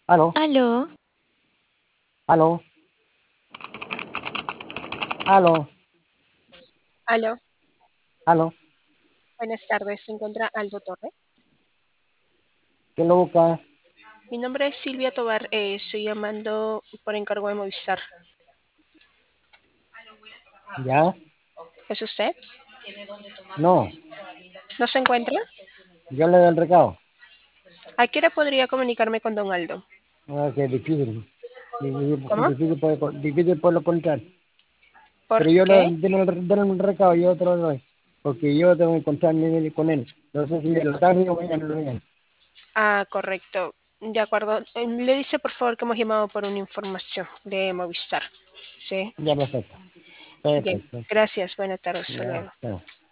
Aló, Aló, aló, aló, Aló, aló. buenas tardes. ¿Se encuentra Aldo Torre? ¿Quién lo busca? Mi nombre es Silvia Tobar. Estoy llamando por encargo de Movistar. ¿Ya? ¿Es usted? No, ¿No se encuentra? yo le doy el recado. ¿A qué hora podría comunicarme con don Aldo? Que es difícil, ¿Cómo? difícil poderlo encontrar. ¿Por Pero yo le qué? doy el recado, yo te lo doy. Porque yo tengo que encontrarme con él. No sé si de la tarde o mañana lo vean. Ah, correcto. De acuerdo. Le dice por favor que hemos llamado por una información de Movistar. Sí. Ya, perfecto. Bien. Perfecto. Gracias. Buenas tardes. Hasta Ya, luego. chao.